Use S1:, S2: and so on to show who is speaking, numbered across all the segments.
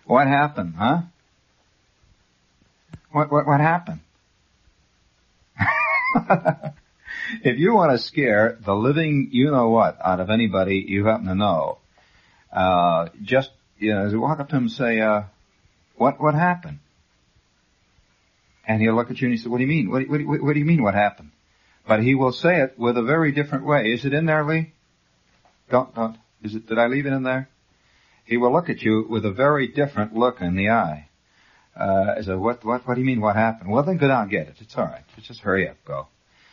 S1: What happened, huh? What happened? If you want to scare the living you-know-what out of anybody you happen to know, just, walk up to him and say, what happened? And he'll look at you and he says, what do you mean? What do you mean what happened? But he will say it with a very different way. Is it in there, Lee? Don't. Did I leave it in there? He will look at you with a very different look in the eye. So what do you mean what happened? Well, then go down and get it. It's all right. Just hurry up, go.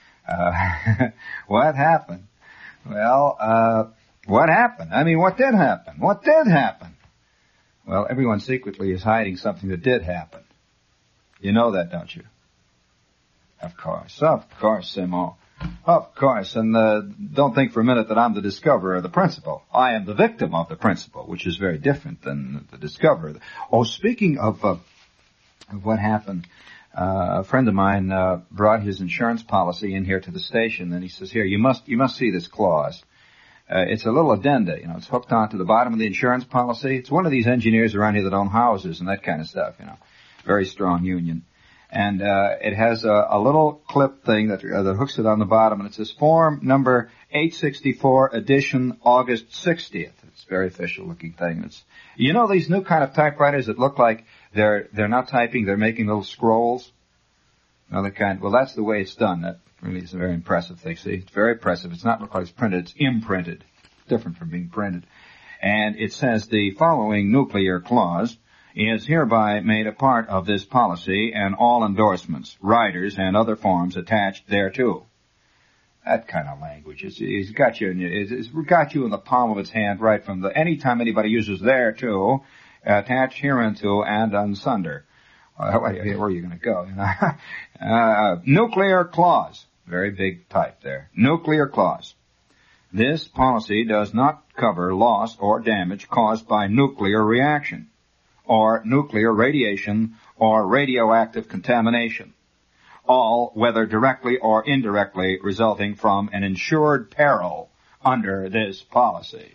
S1: What happened? Well, what happened? I mean, what did happen? What did happen? Well, everyone secretly is hiding something that did happen. You know that, don't you? Of course, Simon. Of course, and don't think for a minute that I'm the discoverer of the principle. I am the victim of the principle, which is very different than the discoverer. Oh, speaking of what happened, a friend of mine brought his insurance policy in here to the station, and he says, "Here, you must see this clause. It's a little addenda, it's hooked onto the bottom of the insurance policy. It's one of these engineers around here that own houses and that kind of stuff, Very strong union. And it has a little clip thing that hooks it on the bottom, and it says Form number 864, edition August 60th. It's a very official-looking thing. It's these new kind of typewriters that look like they're not typing, they're making little scrolls. Well, that's the way it's done. That really is a very impressive thing. See, it's very impressive. It's not like it's printed; it's imprinted. It's different from being printed. And it says the following nuclear clause is hereby made a part of this policy and all endorsements, riders, and other forms attached thereto. That kind of language. It's got you in the palm of its hand right from anytime anybody uses thereto, attached hereunto, and unsunder. Where are you going to go? Nuclear clause. Very big type there. Nuclear clause. This policy does not cover loss or damage caused by nuclear reaction, or nuclear radiation, or radioactive contamination, all, whether directly or indirectly, resulting from an insured peril under this policy.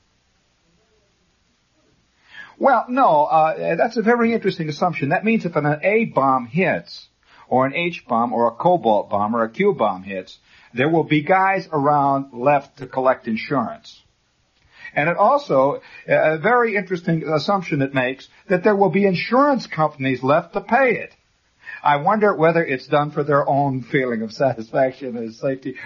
S1: Well, no, that's a very interesting assumption. That means if an A bomb hits, or an H bomb, or a cobalt bomb, or a Q bomb hits, there will be guys around left to collect insurance. And it also, a very interesting assumption it makes, that there will be insurance companies left to pay it. I wonder whether it's done for their own feeling of satisfaction and safety.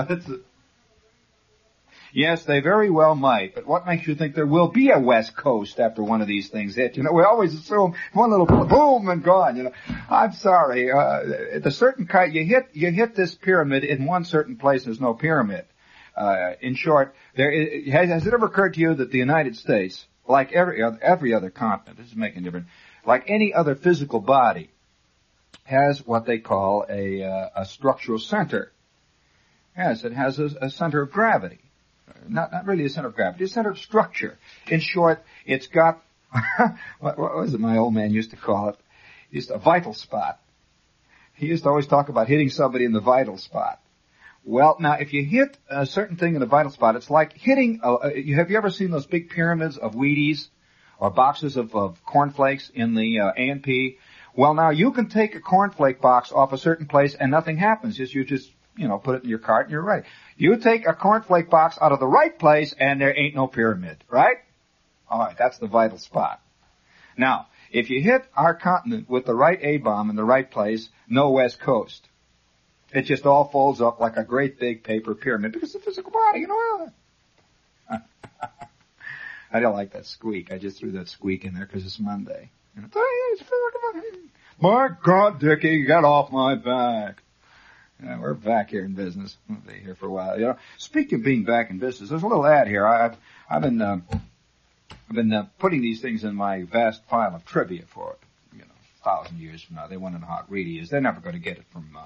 S1: Yes, they very well might, but what makes you think there will be a West Coast after one of these things hit? We always assume one little boom and gone, I'm sorry, the certain kind, you hit this pyramid in one certain place, there's no pyramid. In short, has it ever occurred to you that the United States, like every other continent, this is making a difference, like any other physical body, has what they call a structural center. Yes, it has a center of gravity. Not really a center of gravity, a center of structure. In short, it's got, what was it my old man used to call it? A vital spot. He used to always talk about hitting somebody in the vital spot. Well, now, if you hit a certain thing in the vital spot, it's like hitting, have you ever seen those big pyramids of Wheaties or boxes of cornflakes in the A&P? Well, now, you can take a cornflake box off a certain place and nothing happens. You just put it in your cart and you're right. You take a cornflake box out of the right place and there ain't no pyramid, right? All right, that's the vital spot. Now, if you hit our continent with the right A-bomb in the right place, no West Coast. It just all folds up like a great big paper pyramid because it's a physical body, I don't like that squeak. I just threw that squeak in there because it's Monday. My God, Dickie, get off my back. We're back here in business. We'll be here for a while. Speaking of being back in business, there's a little ad here. I've been putting these things in my vast pile of trivia for 1,000 years from now. They want to know how it really is. They're never going to get it from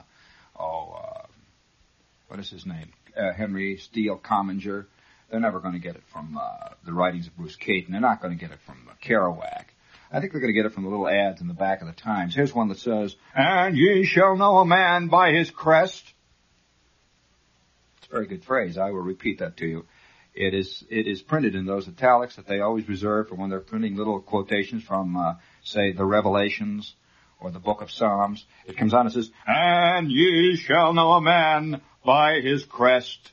S1: what is his name? Henry Steele Commager. They're never going to get it from the writings of Bruce Caton. They're not going to get it from Kerouac. I think they're going to get it from the little ads in the back of the Times. Here's one that says, "And ye shall know a man by his crest." It's a very good phrase. I will repeat that to you. It is printed in those italics that they always reserve for when they're printing little quotations from, say, the Revelations or the Book of Psalms. It comes on and says, "And ye shall know a man by his crest."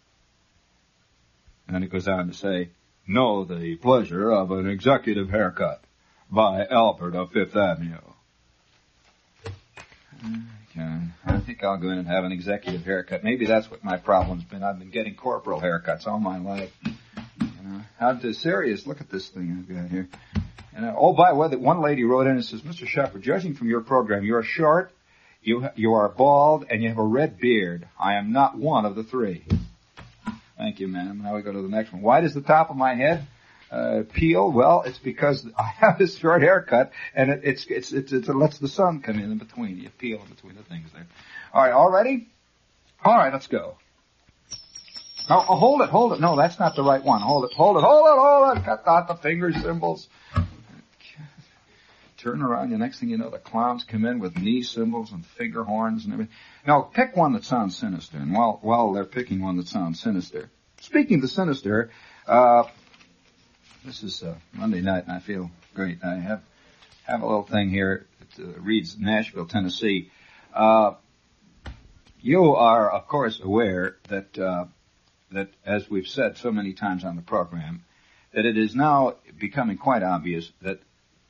S1: And then it goes on to say, "Know the pleasure of an executive haircut by Albert of Fifth Avenue." Okay. I think I'll go in and have an executive haircut. Maybe that's what my problem's been. I've been getting corporal haircuts all my life. How serious? Look at this thing I've got here. And oh, by the way, one lady wrote in and says, "Mr. Shepherd, judging from your program, you're short, you are bald, and you have a red beard. I am not one of the three." Thank you, ma'am. Now we go to the next one. Why does the top of my head peel? Well, it's because I have this short haircut, and it lets the sun come in between. You peel in between the things there. All right, all ready? All right, let's go. Oh, hold it. No, that's not the right one. Hold it. Cut out the finger symbols. Turn around, the next thing you know, the clowns come in with knee symbols and finger horns and everything. Now, pick one that sounds sinister, and while they're picking one that sounds sinister. Speaking of the sinister, this is Monday night, and I feel great. I have a little thing here that reads Nashville, Tennessee. You are, of course, aware that, as we've said so many times on the program, that it is now becoming quite obvious that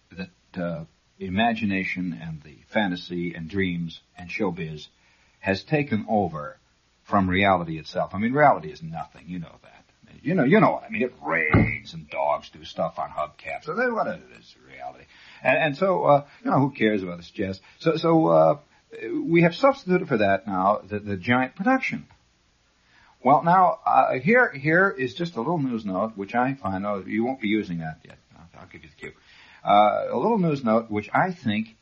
S1: imagination and the fantasy and dreams and showbiz has taken over from reality itself. I mean, reality is nothing. You know that. You know what I mean. It rains and dogs do stuff on hubcaps. So that's what it is, reality. And so, who cares about this jazz? So we have substituted for that now the giant production. Well, now, here is just a little news note, which I find, you won't be using that yet. I'll give you the cue. A little news note, which I think,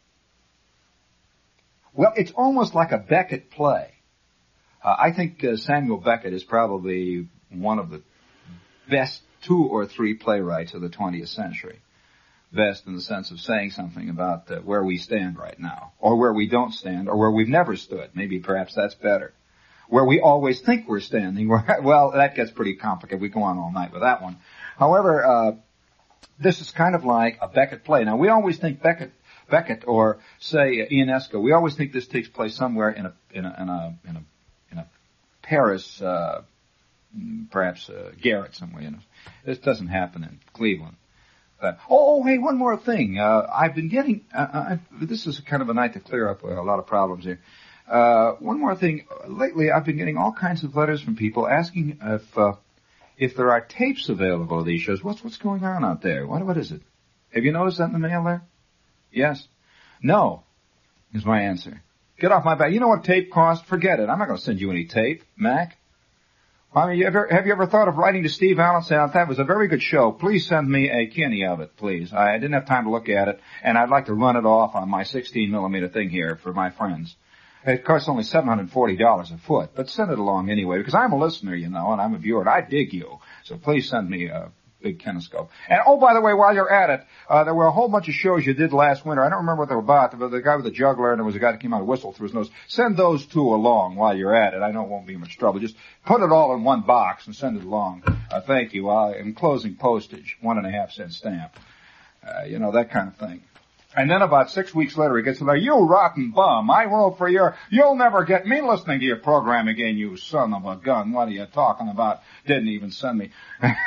S1: well, it's almost like a Beckett play. I think Samuel Beckett is probably one of the best 2 or 3 playwrights of the 20th century. Best in the sense of saying something about where we stand right now, or where we don't stand, or where we've never stood. Maybe perhaps that's better. Where we always think we're standing. Well, that gets pretty complicated. We go on all night with that one. However, this is kind of like a Beckett play. Now, we always think Beckett or say Ionesco. We always think this takes place somewhere in a Paris, perhaps Garrett somewhere. This doesn't happen in Cleveland. Hey, one more thing. I've been getting. This is kind of a night to clear up a lot of problems here. One more thing. Lately, I've been getting all kinds of letters from people asking if there are tapes available of these shows. What's going on out there? What is it? Have you noticed that in the mail there? Yes? No, is my answer. Get off my back. You know what tape costs? Forget it. I'm not going to send you any tape, Mac. I mean, have you ever thought of writing to Steve Allen saying, that was a very good show. Please send me a Kenny of it, please. I didn't have time to look at it, and I'd like to run it off on my 16mm thing here for my friends. It costs only $740 a foot, but send it along anyway, because I'm a listener, and I'm a viewer, and I dig you. So please send me a big kinescope. And, by the way, while you're at it, there were a whole bunch of shows you did last winter. I don't remember what they were about. There was the guy with the juggler, and there was a guy that came out and whistled through his nose. Send those 2 along while you're at it. I know it won't be much trouble. Just put it all in one box and send it along. Thank you. Enclosing postage, 1.5 cent stamp. That kind of thing. And then about 6 weeks later, he gets like, "You rotten bum, I wrote for you'll never get me listening to your program again, you son of a gun. What are you talking about? Didn't even send me."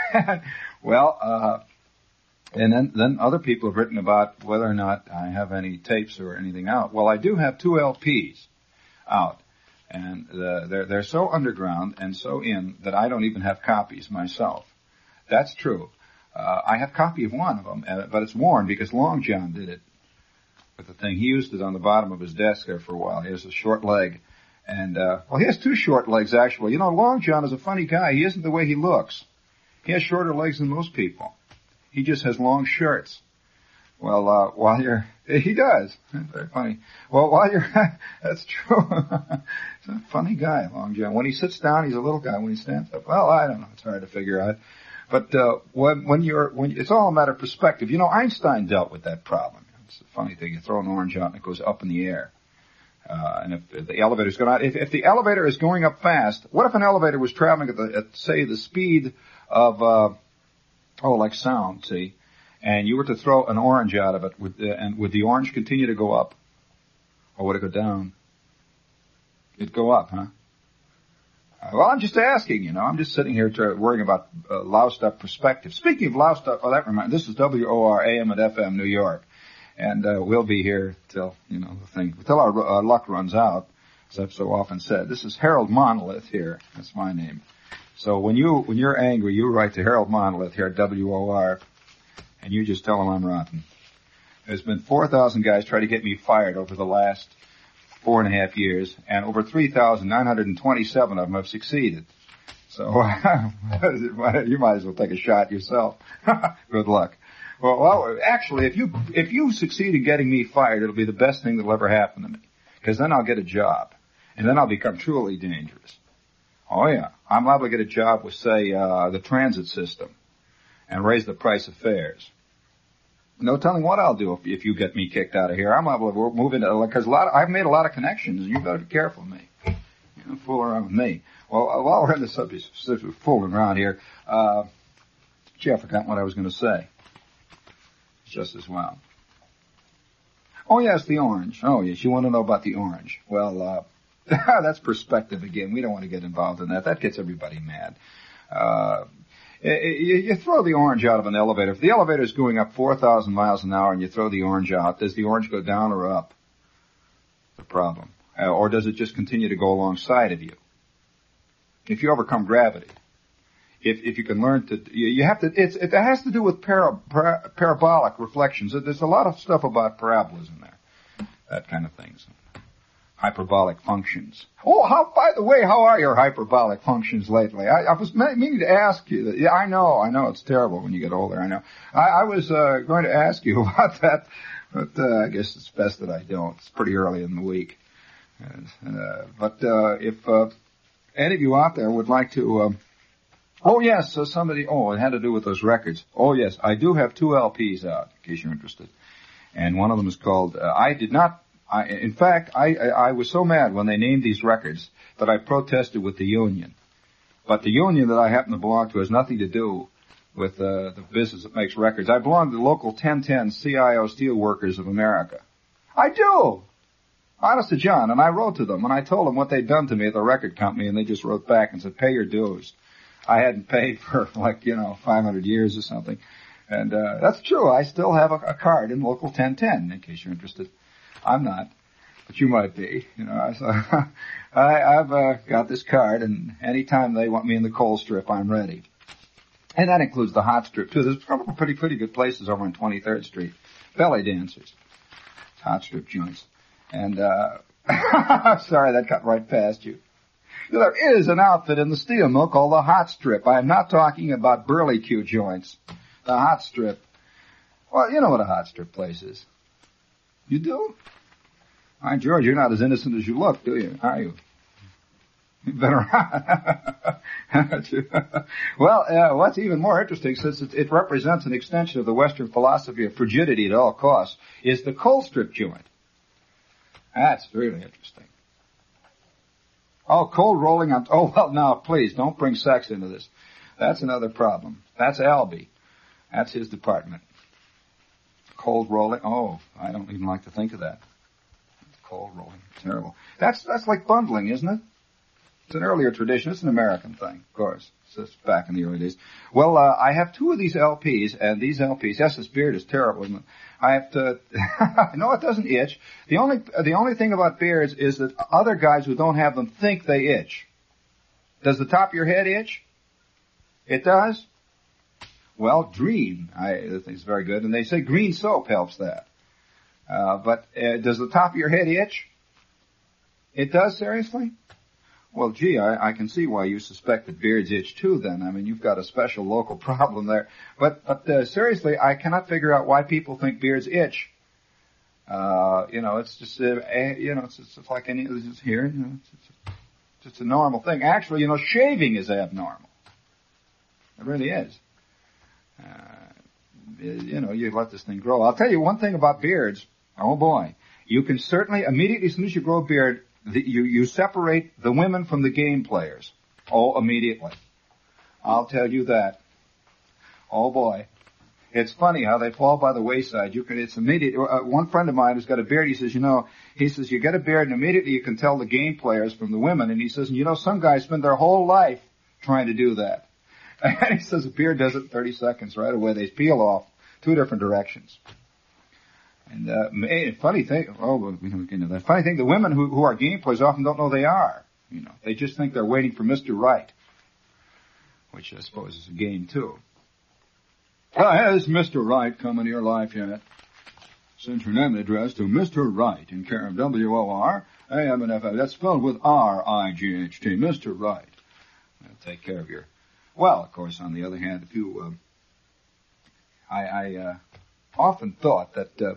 S1: Well, and then other people have written about whether or not I have any tapes or anything out. Well, I do have 2 LPs out. And they're so underground and so in that I don't even have copies myself. That's true. I have a copy of one of them, but it's worn because Long John did it. With the thing, he used it on the bottom of his desk there for a while. He has a short leg, and he has 2 short legs actually. Long John is a funny guy. He isn't the way he looks. He has shorter legs than most people. He just has long shirts. Well, he does. Very funny. Well, that's true. He's a funny guy, Long John. When he sits down, he's a little guy. When he stands up, well, I don't know. It's hard to figure out. But when it's all a matter of perspective. Einstein dealt with that problem. It's a funny thing. You throw an orange out and it goes up in the air. And if the elevator's going out, if the elevator is going up fast, what if an elevator was traveling at say the speed of, like sound, see, and you were to throw an orange out of it, would the orange continue to go up? Or would it go down? It'd go up, huh? Well, I'm just asking, I'm just sitting here worrying about loused up perspective. Speaking of loused up, that reminds me, this is WOR AM and FM New York. And we'll be here till, till our luck runs out, as I've so often said. This is Harold Monolith here. That's my name. So when you're angry, you write to Harold Monolith here at WOR, and you just tell him I'm rotten. There's been 4,000 guys try to get me fired over the last 4.5 years, and over 3,927 of them have succeeded. So you might as well take a shot yourself. Good luck. Well, actually, if you succeed in getting me fired, it'll be the best thing that'll ever happen to me, because then I'll get a job, and then I'll become truly dangerous. Oh yeah, I'm liable to get a job with, say, the transit system, and raise the price of fares. No telling what I'll do if you get me kicked out of here. I'm liable to move into, because I've made a lot of connections, and you better be careful of me. You don't fool around with me. Well, while we're in the subject of fooling around here, I forgot what I was going to say. Just as well. Oh yes, the orange. Oh yes, you want to know about the orange. Well, that's perspective again. We don't want to get involved in that. That gets everybody mad. You throw the orange out of an elevator. If the elevator is going up 4,000 miles an hour and you throw the orange out, does the orange go down or up? The problem. Or does it just continue to go alongside of you? If you overcome gravity. If you can learn to, you have to, it has to do with parabolic reflections. There's a lot of stuff about parabolas in there. That kind of things. Hyperbolic functions. Oh, by the way, how are your hyperbolic functions lately? I was meaning to ask you that. Yeah, I know it's terrible when you get older, I know. I was, going to ask you about that, but, I guess it's best that I don't. It's pretty early in the week. But if, any of you out there would like to, oh yes, it had to do with those records. Oh yes, I do have 2 LPs out, in case you're interested. And one of them is called, in fact, I was so mad when they named these records that I protested with the union. But the union that I happen to belong to has nothing to do with, the business that makes records. I belong to the local 1010 CIO Steelworkers of America. I do! Honest to John, and I wrote to them, and I told them what they'd done to me at the record company, and they just wrote back and said, pay your dues. I hadn't paid for 500 years or something. And, that's true. I still have a card in local 1010, in case you're interested. I'm not, but you might be, so I've got this card, and anytime they want me in the coal strip, I'm ready. And that includes the hot strip too. There's a couple of pretty good places over on 23rd Street. Belly dancers. Hot strip joints. And, sorry, that cut right past you. There is an outfit in the steel mill called the Hot Strip. I am not talking about burlicue joints. The Hot Strip. Well, you know what a hot strip place is. You do? Why, George, you're not as innocent as you look, do you? Are you? You better Well, what's even more interesting, since it represents an extension of the Western philosophy of frigidity at all costs, is the coal strip joint. That's really interesting. Oh, cold rolling on, well, now, please, don't bring sex into this. That's another problem. That's Albie. That's his department. Cold rolling, I don't even like to think of that. Cold rolling, terrible. That's like bundling, isn't it? It's an earlier tradition. It's an American thing, of course. It's just back in the early days. Well, I have 2 of these LPs, and these LPs, yes, this beard is terrible, isn't it? I have to, no, it doesn't itch. The only thing about beards is that other guys who don't have them think they itch. Does the top of your head itch? It does? Well, Dream, I think it's very good, and they say green soap helps that. But does the top of your head itch? It does, seriously? Well, gee, I can see why you suspect that beards itch too then. I mean, you've got a special local problem there. But seriously, I cannot figure out why people think beards itch. It's just, it's like any, it's just here, it's just a normal thing. Actually, shaving is abnormal. It really is. You let this thing grow. I'll tell you one thing about beards. Oh boy. You can certainly, immediately as soon as you grow a beard, you separate the women from the game players. Oh, immediately. I'll tell you that. Oh boy. It's funny how they fall by the wayside. It's immediate. One friend of mine who's got a beard, he says, you get a beard and immediately you can tell the game players from the women. And he says, some guys spend their whole life trying to do that. And he says a beard does it in 30 seconds right away. They peel off 2 different directions. And, funny thing, the funny thing, the women who are game players often don't know they are. They just think they're waiting for Mr. Right. Which I suppose is a game too. Has Mr. Right come into your life yet? Send your name and address to Mr. Right in care of WOR, AM and FM. That's spelled with R-I-G-H-T, Mr. Right. That'll take care of your... Well, of course, on the other hand, if you... I often thought that... do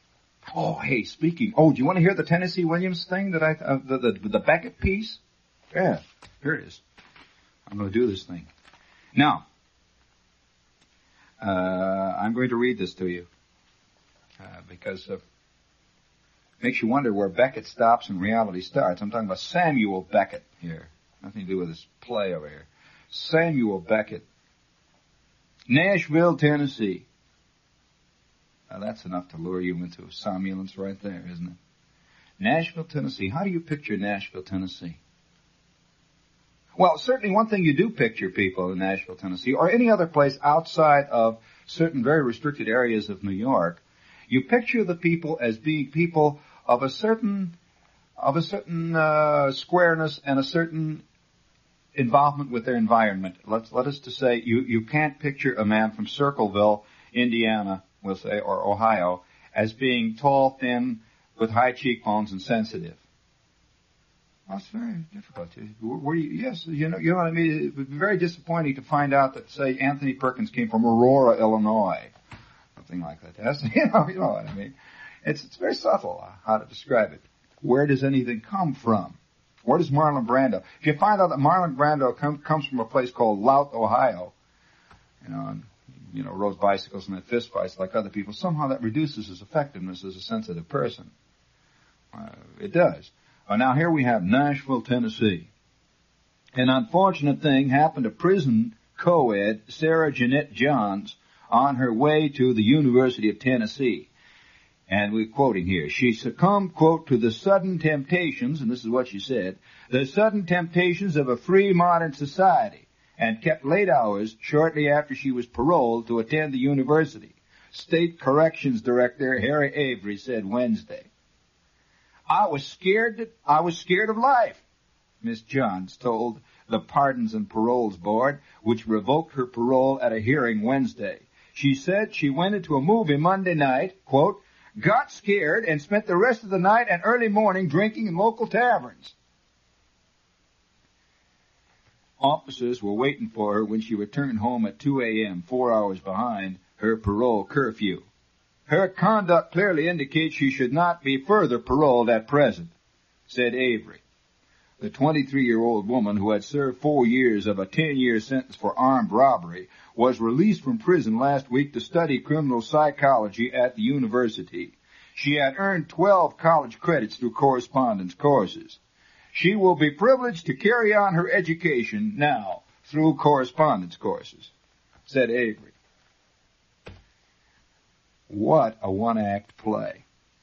S1: you want to hear the Tennessee Williams thing that the Beckett piece? Yeah, here it is. I'm going to do this thing. Now, I'm going to read this to you, because it makes you wonder where Beckett stops and reality starts. I'm talking about Samuel Beckett here. Nothing to do with this play over here. Samuel Beckett. Nashville, Tennessee. Now that's enough to lure you into somnolence right there, isn't it? Nashville, Tennessee. How do you picture Nashville, Tennessee? Well, certainly one thing you do picture, people, in Nashville, Tennessee, or any other place outside of certain very restricted areas of New York, you picture the people as being people of a certain squareness and a certain involvement with their environment. Let us to say you can't picture a man from Circleville, Indiana, we'll say, or Ohio, as being tall, thin, with high cheekbones and sensitive. Well, it's very difficult. Yes, you know what I mean? It would be very disappointing to find out that, say, Anthony Perkins came from Aurora, Illinois. Something like that. That's, you know what I mean? It's very subtle how to describe it. Where does anything come from? Where does Marlon Brando? If you find out that Marlon Brando comes from a place called Louth, Ohio, and, rodes bicycles and had fist fights like other people, somehow that reduces his effectiveness as a sensitive person. It does. Well, now here we have Nashville, Tennessee. An unfortunate thing happened to prison co-ed Sarah Jeanette Johns on her way to the University of Tennessee. And we're quoting here. She succumbed, quote, to the sudden temptations, and this is what she said, the sudden temptations of a free modern society, and kept late hours shortly after she was paroled to attend the university. State Corrections Director Harry Avery said Wednesday. I was scared of life, Miss Johns told the Pardons and Paroles Board, which revoked her parole at a hearing Wednesday. She said she went into a movie Monday night, quote, got scared and spent the rest of the night and early morning drinking in local taverns. Officers were waiting for her when she returned home at 2 a.m., 4 hours behind her parole curfew. Her conduct clearly indicates she should not be further paroled at present, said Avery. The 23-year-old woman who had served 4 years of a 10-year sentence for armed robbery was released from prison last week to study criminal psychology at the university. She had earned 12 college credits through correspondence courses. She will be privileged to carry on her education now through correspondence courses, said Avery. What a one-act play.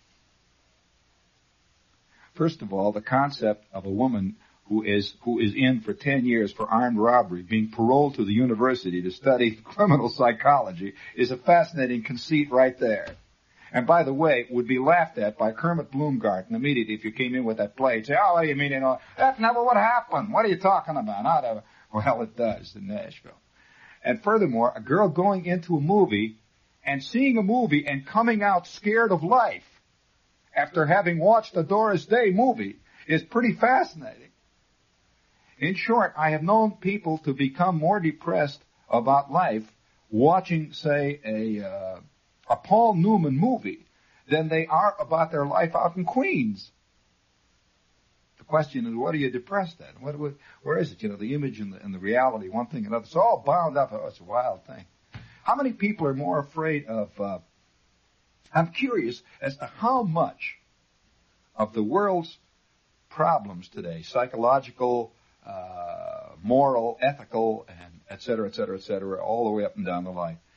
S1: First of all, the concept of a woman who is in for 10 years for armed robbery being paroled to the university to study criminal psychology is a fascinating conceit right there. And by the way, would be laughed at by Kermit Bloomgarden immediately if you came in with that play. He'd say, oh, what do you mean, that never would happen. What are you talking about? Well, it does in Nashville. And furthermore, a girl going into a movie and seeing a movie and coming out scared of life after having watched a Doris Day movie is pretty fascinating. In short, I have known people to become more depressed about life watching, say, a Paul Newman movie than they are about their life out in Queens. The question is, what are you depressed at? Where is it? The image and the reality, one thing and another. It's all bound up. Oh, it's a wild thing. How many people are more afraid of, I'm curious as to how much of the world's problems today, psychological, moral, ethical, and et cetera, all the way up and down the line,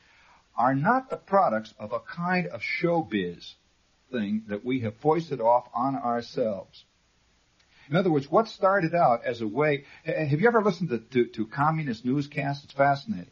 S1: are not the products of a kind of showbiz thing that we have foisted off on ourselves. In other words, what started out as a way... Have you ever listened to communist newscasts? It's fascinating.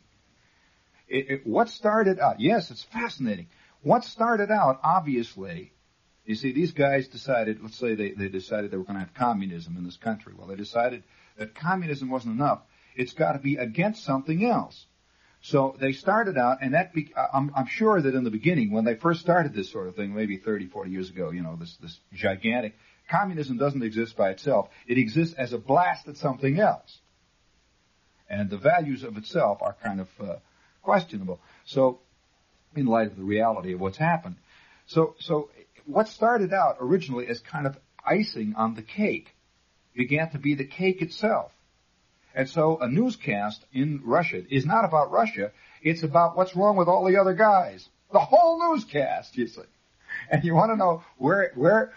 S1: What started out... Yes, it's fascinating. What started out, obviously... You see, these guys decided, let's say they decided they were going to have communism in this country. Well, they decided that communism wasn't enough. It's got to be against something else. So they started out, and I'm sure that in the beginning, when they first started this sort of thing, maybe 30, 40 years ago, this gigantic... Communism doesn't exist by itself. It exists as a blast at something else. And the values of itself are kind of questionable. So, in light of the reality of what's happened. So what started out originally as kind of icing on the cake began to be the cake itself. And so a newscast in Russia is not about Russia. It's about what's wrong with all the other guys. The whole newscast, you see. And you want to know where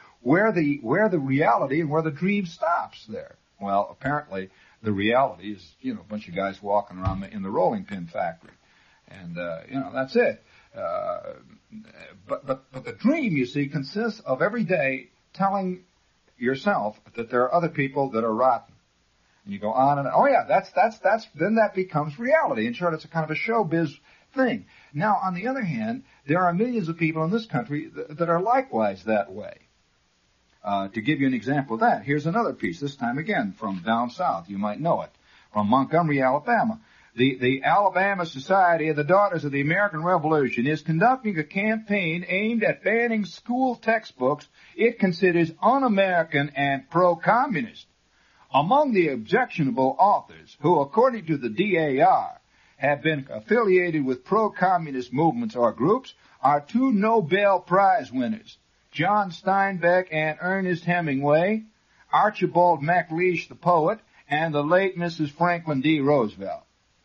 S1: the reality and where the dream stops there. Well, apparently the reality is, a bunch of guys walking around in the rolling pin factory. And, that's it. But the dream, you see, consists of every day telling yourself that there are other people that are rotten. And you go on and, oh yeah, then that becomes reality. In short, it's a kind of a showbiz thing. Now, on the other hand, there are millions of people in this country that are likewise that way. To give you an example of that, here's another piece, this time again from down south. You might know it. From Montgomery, Alabama. The Alabama Society of the Daughters of the American Revolution is conducting a campaign aimed at banning school textbooks it considers un-American and pro-communist. Among the objectionable authors, who, according to the DAR, have been affiliated with pro-communist movements or groups, are two Nobel Prize winners, John Steinbeck and Ernest Hemingway, Archibald MacLeish the poet, and the late Mrs. Franklin D. Roosevelt.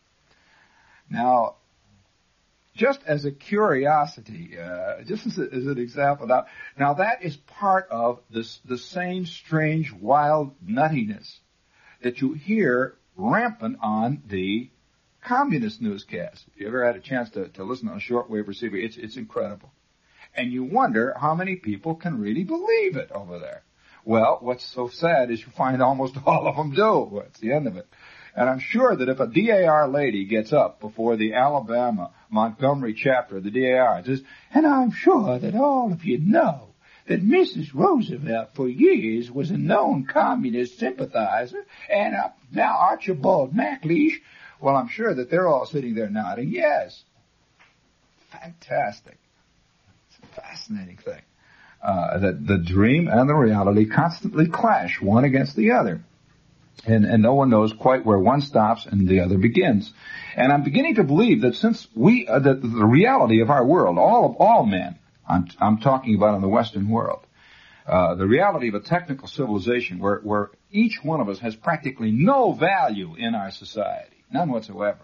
S1: Now, just as a curiosity, just as an example, now that is part of the same strange, wild nuttiness that you hear rampant on the communist newscast. If you ever had a chance to listen on a shortwave receiver, it's incredible. And you wonder how many people can really believe it over there. Well, what's so sad is you find almost all of them do. That's the end of it. And I'm sure that if a DAR lady gets up before the Alabama Montgomery chapter of the DAR and says, and I'm sure that all of you know that Mrs. Roosevelt for years was a known communist sympathizer, and now Archibald MacLeish, well, I'm sure that they're all sitting there nodding yes. Fantastic. It's a fascinating thing. That the dream and the reality constantly clash one against the other. And no one knows quite where one stops and the other begins. And I'm beginning to believe that since that the reality of our world, all men, I'm talking about in the Western world, the reality of a technical civilization where each one of us has practically no value in our society, none whatsoever.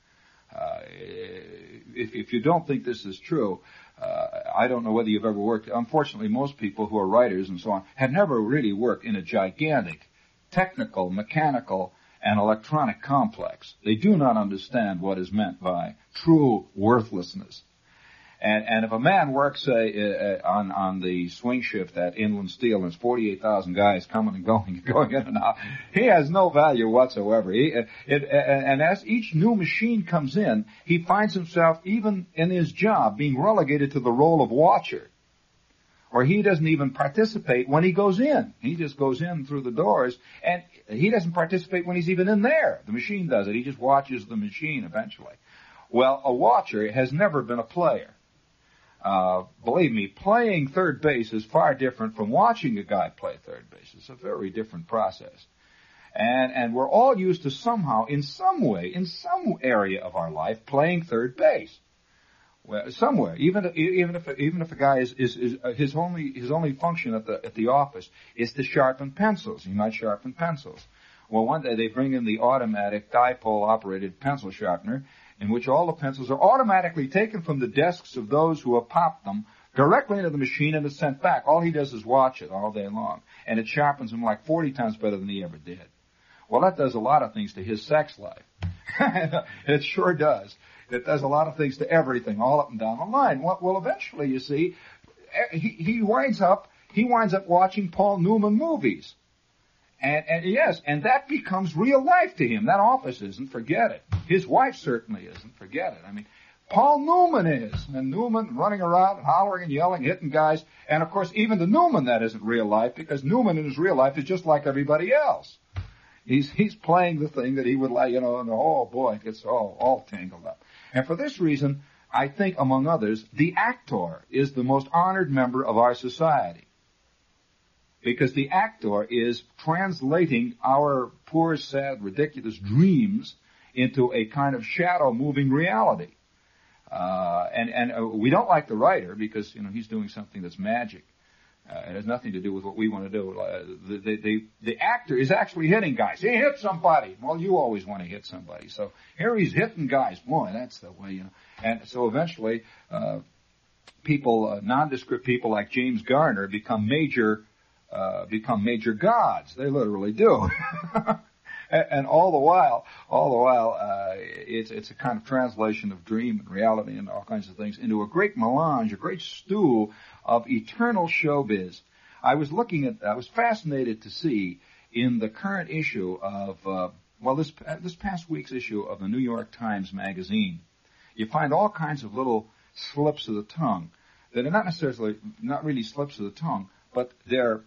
S1: If you don't think this is true, I don't know whether you've ever worked. Unfortunately, most people who are writers and so on have never really worked in a gigantic technical, mechanical, and electronic complex. They do not understand what is meant by true worthlessness. And if a man works, say, on the swing shift at Inland Steel, and there's 48,000 guys coming and going in and out, he has no value whatsoever. And as each new machine comes in, he finds himself, even in his job, being relegated to the role of watcher. Or he doesn't even participate when he goes in. He just goes in through the doors, and he doesn't participate when he's even in there. The machine does it. He just watches the machine eventually. Well, a watcher has never been a player. Believe me, playing third base is far different from watching a guy play third base. It's a very different process. And we're all used to somehow, in some way, in some area of our life, playing third base. Well, somewhere, even if a guy is his only function at the office is to sharpen pencils. He might sharpen pencils. Well, one day they bring in the automatic dipole operated pencil sharpener, in which all the pencils are automatically taken from the desks of those who have popped them directly into the machine and is sent back. All he does is watch it all day long, and it sharpens him like 40 times better than he ever did. Well, that does a lot of things to his sex life. It sure does. that does a lot of things to everything, all up and down the line. Well, eventually, you see, he winds up watching Paul Newman movies. And yes, and that becomes real life to him. That office isn't, forget it. His wife certainly isn't, forget it. I mean, Paul Newman is, and Newman running around and hollering and yelling, hitting guys. And of course, even to Newman, that isn't real life, because Newman in his real life is just like everybody else. He's playing the thing that he would like, and oh boy, it gets all tangled up. And for this reason, I think, among others, the actor is the most honored member of our society. Because the actor is translating our poor, sad, ridiculous dreams into a kind of shadow-moving reality. And we don't like the writer because, he's doing something that's magic. It has nothing to do with what we want to do. The actor is actually hitting guys. He hit somebody. Well, you always want to hit somebody. So here he's hitting guys. Boy, that's the way, And so eventually, nondescript people like James Garner become major gods. They literally do. And all the while, it's a kind of translation of dream and reality and all kinds of things into a great melange, a great stew of eternal showbiz. I was fascinated to see in the current issue of, this past week's issue of the New York Times Magazine, you find all kinds of little slips of the tongue that are not really slips of the tongue, but they're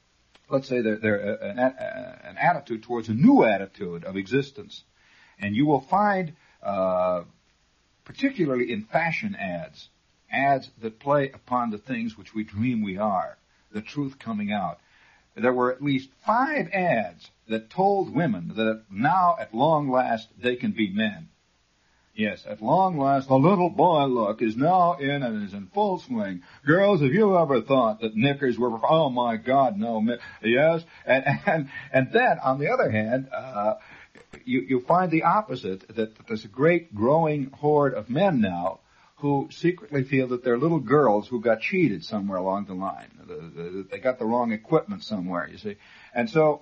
S1: an attitude towards a new attitude of existence. And you will find, particularly in fashion ads that play upon the things which we dream we are, the truth coming out. There were at least 5 ads that told women that now, at long last, they can be men. Yes, at long last, the little boy look is now in and is in full swing. Girls, have you ever thought that knickers were, oh my God, no, yes? And then, on the other hand, you find the opposite, that there's a great growing horde of men now who secretly feel that they're little girls who got cheated somewhere along the line. They got the wrong equipment somewhere, you see. And so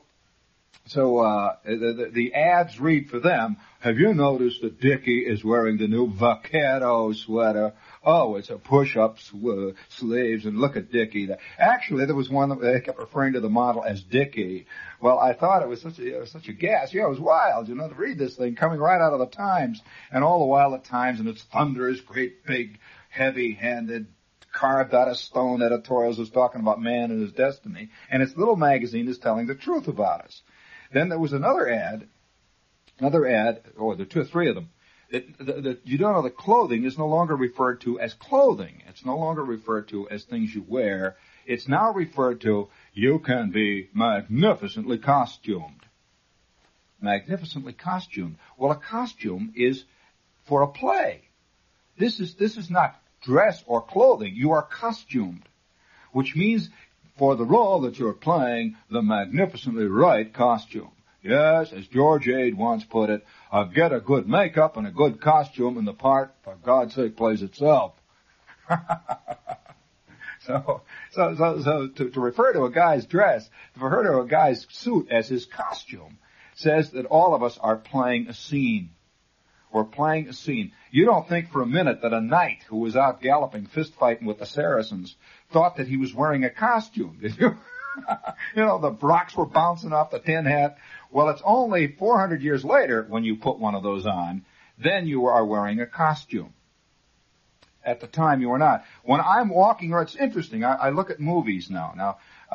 S1: the ads read for them, have you noticed that Dickie is wearing the new vaquero sweater? Oh, it's a push-up sleeves, and look at Dickie. Actually, there was one that they kept referring to the model as Dickie. Well, I thought it was such a gas. Yeah, it was wild, to read this thing coming right out of the Times. And all the while the Times and its thunderous, great, big, heavy-handed, carved out of stone editorials is talking about man and his destiny. And its little magazine is telling the truth about us. Then there was another ad, or there are 2 or 3 of them, that the clothing is no longer referred to as clothing. It's no longer referred to as things you wear. It's now referred to, you can be magnificently costumed. Magnificently costumed. Well, a costume is for a play. This is not dress or clothing. You are costumed, which means for the role that you're playing, the magnificently right costume. Yes, as George Ade once put it, get a good makeup and a good costume and the part, for God's sake, plays itself. So to refer to a guy's dress, to refer to a guy's suit as his costume, says that all of us are playing a scene. We're playing a scene. You don't think for a minute that a knight who was out galloping, fist-fighting with the Saracens, thought that he was wearing a costume, did you? The rocks were bouncing off the tin hat. Well, it's only 400 years later when you put one of those on, then you are wearing a costume. At the time, you were not. When I'm walking around, it's interesting. I look at movies now.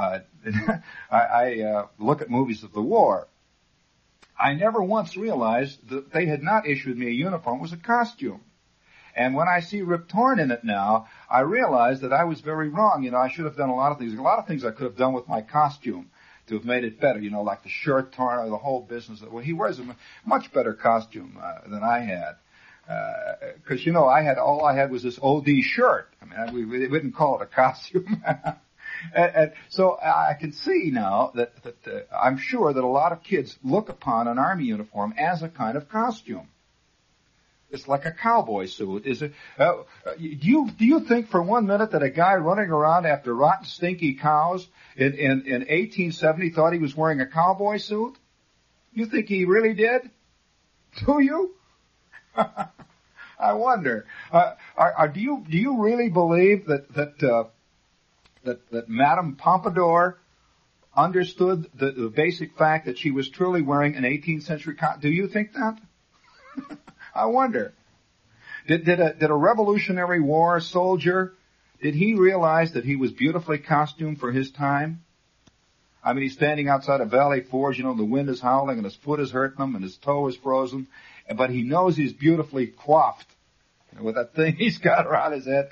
S1: I look at movies of the war. I never once realized that they had not issued me a uniform. It was a costume. And when I see Rip Torn in it now, I realize that I was very wrong. I should have done a lot of things. A lot of things I could have done with my costume to have made it better, like the shirt torn or the whole business. Well, he wears a much better costume than I had. Because, all I had was this OD shirt. I mean, we didn't call it a costume. And so I can see now that I'm sure that a lot of kids look upon an army uniform as a kind of costume. It's like a cowboy suit. Is it? Do you think for 1 minute that a guy running around after rotten, stinky cows in 1870 thought he was wearing a cowboy suit? You think he really did? Do you? I wonder. Do you really believe that Madame Pompadour understood the basic fact that she was truly wearing an 18th century Do you think that? I wonder. Did a Revolutionary War soldier, did he realize that he was beautifully costumed for his time? I mean, he's standing outside a Valley Forge, the wind is howling and his foot is hurting him and his toe is frozen, but he knows he's beautifully coiffed with that thing he's got around his head.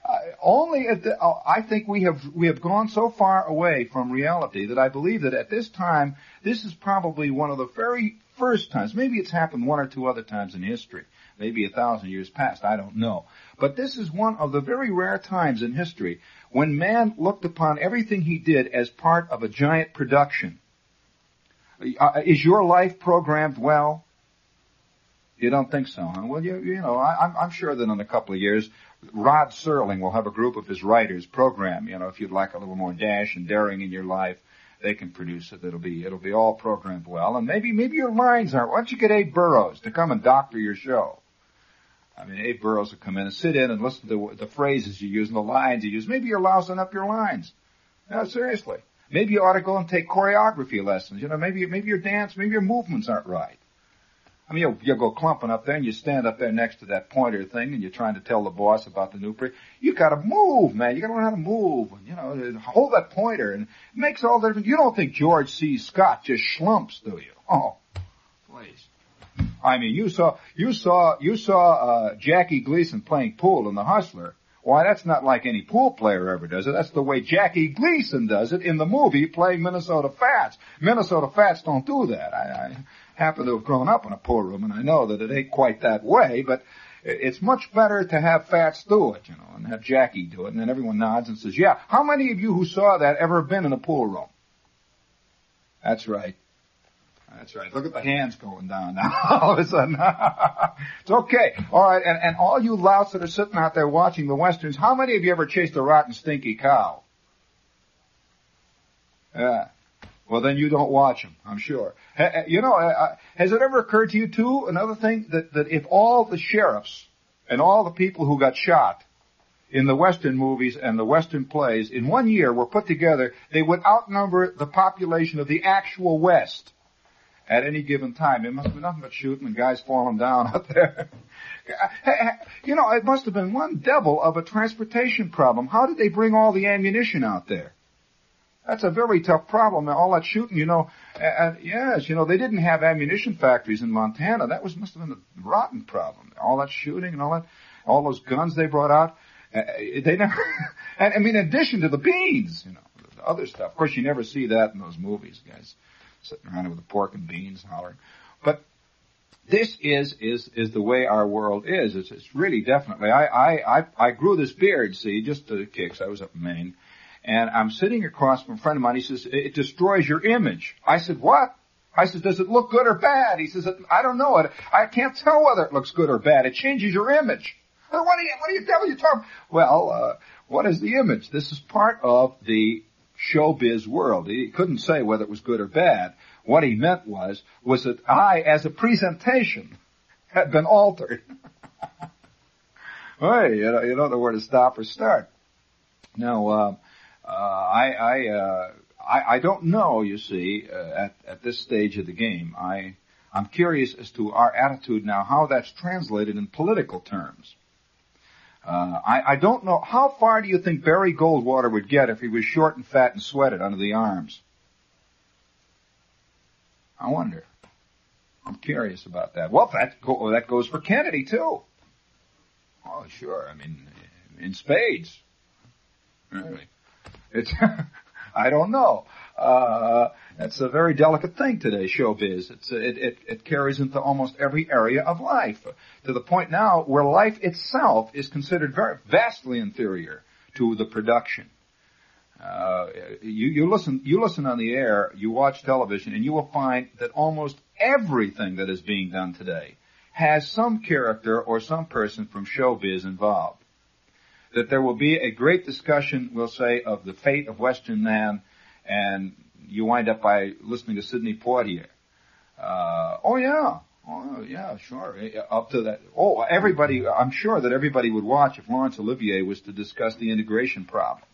S1: I think we have gone so far away from reality that I believe that at this time, this is probably one of the very first times. Maybe it's happened one or two other times in history. Maybe 1,000 years past. I don't know. But this is one of the very rare times in history when man looked upon everything he did as part of a giant production. Is your life programmed well? You don't think so, huh? Well, I'm sure that in a couple of years, Rod Serling will have a group of his writers program. If you'd like a little more dash and daring in your life, they can produce it. It'll be all programmed well. And maybe your lines aren't. Why don't you get Abe Burrows to come and doctor your show? I mean, Abe Burrows will come in and sit in and listen to the phrases you use and the lines you use. Maybe you're lousing up your lines. No, seriously. Maybe you ought to go and take choreography lessons. Maybe your dance, maybe your movements aren't right. I mean, you'll go clumping up there and you stand up there next to that pointer thing and you're trying to tell the boss about the new You gotta move, man. You gotta learn how to move and, hold that pointer, and it makes all the difference. You don't think George C. Scott just schlumps, do you? Oh, please. I mean, you saw Jackie Gleason playing pool in The Hustler. Why, that's not like any pool player ever does it. That's the way Jackie Gleason does it in the movie playing Minnesota Fats. Minnesota Fats don't do that. I happen to have grown up in a pool room, and I know that it ain't quite that way, but it's much better to have Fats do it, and have Jackie do it, and then everyone nods and says, yeah. How many of you who saw that ever been in a pool room? That's right. That's right. Look at the hands going down now. All of a sudden. It's okay. All right. And all you louts that are sitting out there watching the Westerns, how many of you ever chased a rotten, stinky cow? Yeah. Well, then you don't watch them, I'm sure. Has it ever occurred to you, too, another thing, that if all the sheriffs and all the people who got shot in the Western movies and the Western plays in 1 year were put together, they would outnumber the population of the actual West at any given time? It must be nothing but shooting and guys falling down out there. It must have been one devil of a transportation problem. How did they bring all the ammunition out there? That's a very tough problem. All that shooting, yes, they didn't have ammunition factories in Montana. That must have been a rotten problem. All that shooting and all those guns they brought out, they never, and I mean, in addition to the beans, the other stuff. Of course, you never see that in those movies, guys sitting around with the pork and beans hollering. But this is the way our world is. It's really definitely. I grew this beard, see, just to kicks. I was up in Maine. And I'm sitting across from a friend of mine. He says, it destroys your image. I said, what? I said, does it look good or bad? He says, I don't know. I can't tell whether it looks good or bad. It changes your image. What are you telling you talking? Well, what is the image? This is part of the showbiz world. He couldn't say whether it was good or bad. What he meant was that I, as a presentation, had been altered. Hey, you don't know where to stop or start. Now, I don't know, you see, at this stage of the game. I'm curious as to our attitude now, how that's translated in political terms. I don't know, how far do you think Barry Goldwater would get if he was short and fat and sweated under the arms? I wonder. I'm curious about that. Well, that goes for Kennedy, too. Oh, sure. I mean, in spades. Really. I don't know. That's a very delicate thing today, showbiz. It carries into almost every area of life, to the point now where life itself is considered vastly inferior to the production. You listen on the air, you watch television, and you will find that almost everything that is being done today has some character or some person from showbiz involved. That there will be a great discussion, we'll say, of the fate of Western man, and you wind up by listening to Sidney Poitier. Oh yeah, Oh, yeah, sure. Up to that. Oh, everybody, I'm sure that everybody would watch if Laurence Olivier was to discuss the integration problem.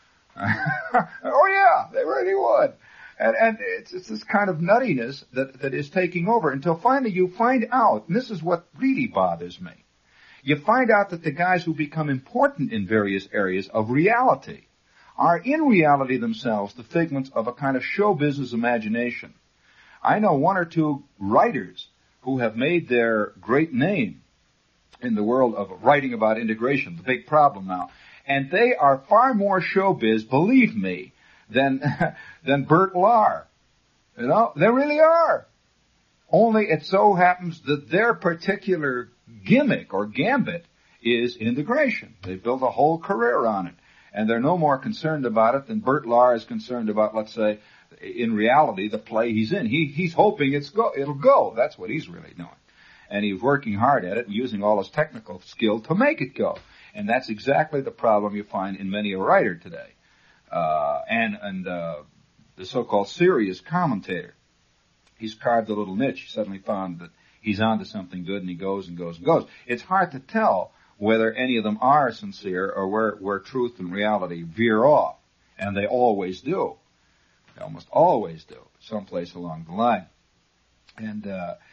S1: Oh, yeah, they really would. And it's this kind of nuttiness that is taking over until finally you find out, and this is what really bothers me, you find out that the guys who become important in various areas of reality are in reality themselves the figments of a kind of show business imagination. I know one or two writers who have made their great name in the world of writing about integration, the big problem now. And they are far more showbiz, believe me, than Bert Lahr. You know, they really are. Only it so happens that their particular gimmick or gambit is integration. They've built a whole career on it. And they're no more concerned about it than Bert Lahr is concerned about, let's say, in reality, the play he's in. He's hoping it'll go. That's what he's really doing. And he's working hard at it and using all his technical skill to make it go. And that's exactly the problem you find in many a writer today. And the so-called serious commentator. He's carved a little niche. He suddenly found that he's onto something good, and he goes and goes and goes. It's hard to tell whether any of them are sincere or where truth and reality veer off. And they always do. They almost always do, someplace along the line. And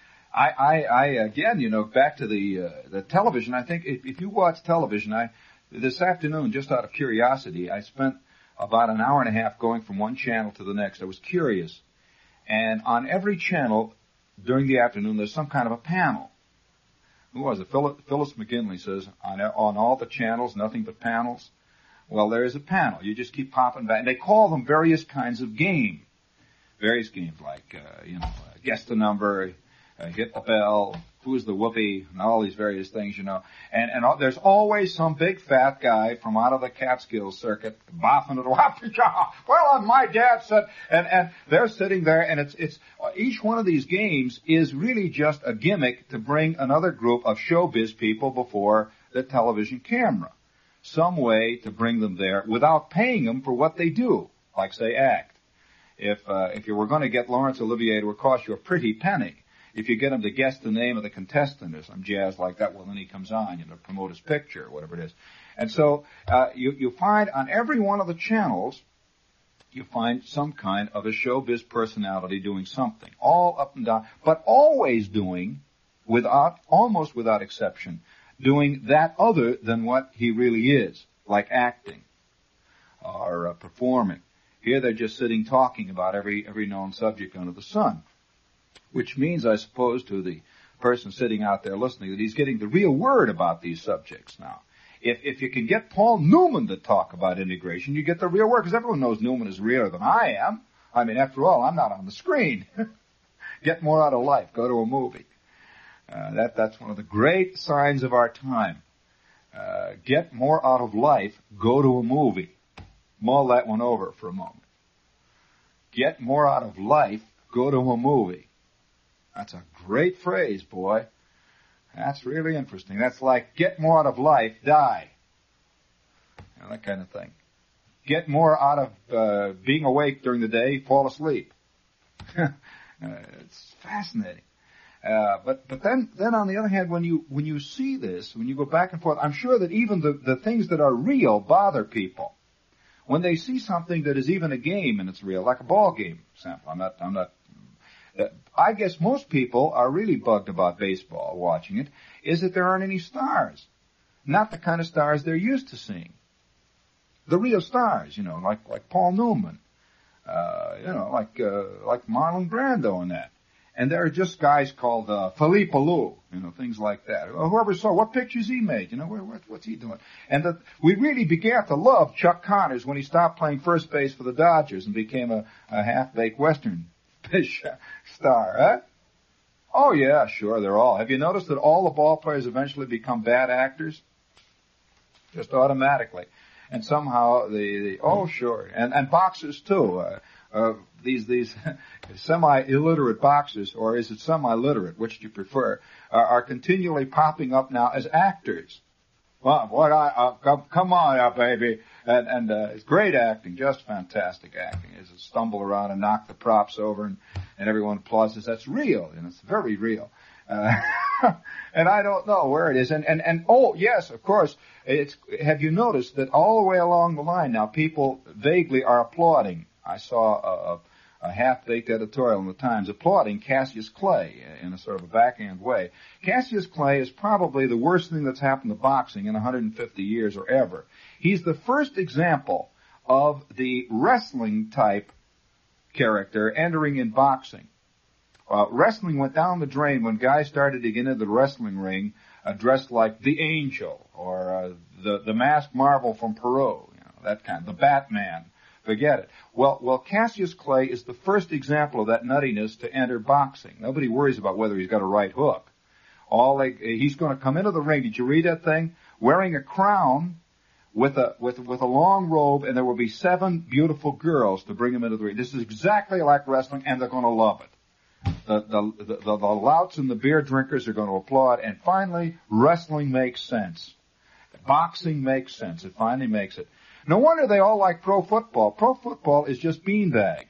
S1: I again, you know, back to the television, I think if you watch television, this afternoon, just out of curiosity, I spent about an hour and a half going from one channel to the next. I was curious. And on every channel during the afternoon, there's some kind of a panel. Who was it? Phyllis McGinley says, on all the channels, nothing but panels. Well, there is a panel. You just keep popping back. And they call them various kinds of game. Various games like, guess the number, hit the bell, who's the whoopee, and all these various things, you know. And there's always some big fat guy from out of the Catskills circuit boffing it. Well, my dad said, and they're sitting there, and it's each one of these games is really just a gimmick to bring another group of showbiz people before the television camera. Some way to bring them there without paying them for what they do, like say act. If you were going to get Laurence Olivier, it would cost you a pretty penny. If you get him to guess the name of the contestant or some jazz like that, well, then he comes on, to promote his picture or whatever it is. And so you find on every one of the channels, you find some kind of a showbiz personality doing something, all up and down, but always doing, almost without exception, doing that other than what he really is, like acting or performing. Here they're just sitting talking about every known subject under the sun. Which means, I suppose, to the person sitting out there listening, that he's getting the real word about these subjects now. If you can get Paul Newman to talk about integration, you get the real word, because everyone knows Newman is realer than I am. I mean, after all, I'm not on the screen. Get more out of life. Go to a movie. That's one of the great signs of our time. Get more out of life. Go to a movie. Mull that one over for a moment. Get more out of life. Go to a movie. That's a great phrase, boy. That's really interesting. That's like, get more out of life, die. That kind of thing. Get more out of being awake during the day, fall asleep. It's fascinating. But then on the other hand, when you see this, when you go back and forth, I'm sure that even the things that are real bother people. When they see something that is even a game and it's real, like a ball game, example. I'm not I guess most people are really bugged about baseball watching it, is that there aren't any stars. Not the kind of stars they're used to seeing. The real stars, like Paul Newman, like Marlon Brando and that. And there are just guys called Philippe Alou, things like that. Whoever saw, what pictures he made, what's he doing? And we really began to love Chuck Connors when he stopped playing first base for the Dodgers and became a half-baked Western fish star, huh? Oh, yeah, sure, they're all. Have you noticed that all the ball players eventually become bad actors? Just automatically. And somehow oh, sure. And boxers, too. These semi-illiterate boxers, or is it semi-literate, which do you prefer, are continually popping up now as actors. Well, come on now, baby. And it's great acting, just fantastic acting. It's a stumble around and knock the props over and everyone applauds. That's real, and it's very real. And I don't know where it is. And oh, yes, of course, have you noticed that all the way along the line now people vaguely are applauding? I saw a half-baked editorial in the Times applauding Cassius Clay in a sort of a backhand way. Cassius Clay is probably the worst thing that's happened to boxing in 150 years or ever. He's the first example of the wrestling type character entering in boxing. Wrestling went down the drain when guys started to get into the wrestling ring dressed like the Angel or the masked Marvel from Peru, that kind, the Batman. Forget it. Well, Cassius Clay is the first example of that nuttiness to enter boxing. Nobody worries about whether he's got a right hook. He's going to come into the ring. Did you read that thing? Wearing a crown with a long robe, and there will be 7 beautiful girls to bring him into the ring. This is exactly like wrestling, and they're going to love it. The louts and the beer drinkers are going to applaud, and finally, wrestling makes sense. Boxing makes sense. It finally makes it. No wonder they all like pro football. Pro football is just beanbag,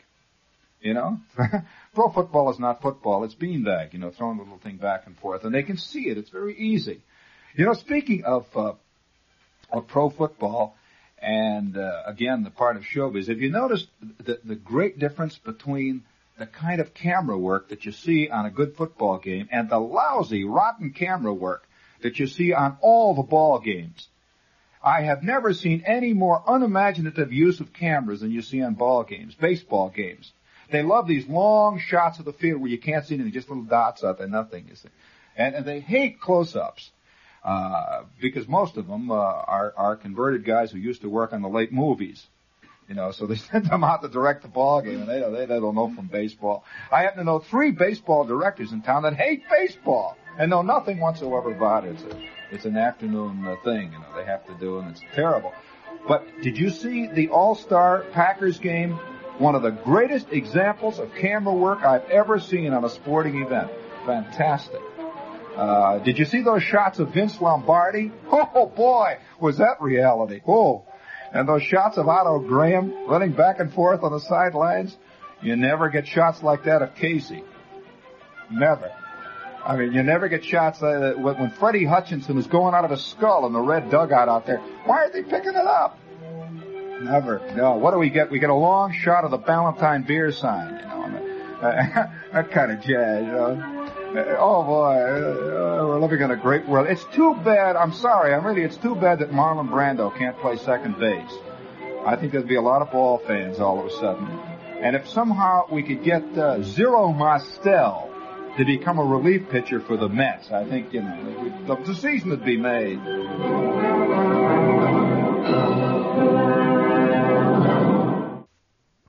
S1: Pro football is not football, it's beanbag, throwing the little thing back and forth, and they can see it. It's very easy. Speaking of pro football, and again, the part of showbiz, have you noticed the great difference between the kind of camera work that you see on a good football game and the lousy, rotten camera work that you see on all the ball games? I have never seen any more unimaginative use of cameras than you see on ball games, baseball games. They love these long shots of the field where you can't see anything, just little dots out there, nothing, you see. And they hate close-ups, because most of them are converted guys who used to work on the late movies. So they send them out to direct the ball game, and they don't know from baseball. I happen to know 3 baseball directors in town that hate baseball and know nothing whatsoever about it. It's an afternoon thing, they have to do, and it's terrible. But did you see the All-Star Packers game? One of the greatest examples of camera work I've ever seen on a sporting event. Fantastic. Did you see those shots of Vince Lombardi? Oh, boy, was that reality. Oh, and those shots of Otto Graham running back and forth on the sidelines. You never get shots like that of Casey. Never. I mean, you never get shots when Freddie Hutchinson is going out of his skull in the red dugout out there. Why aren't they picking it up? Never. No. What do we get? We get a long shot of the Ballantine beer sign, that kind of jazz, Oh boy, we're living in a great world. It's too bad. I'm sorry. It's too bad that Marlon Brando can't play second base. I think there'd be a lot of ball fans all of a sudden. And if somehow we could get Zero Mostel to become a relief pitcher for the Mets, I think, the season would be made.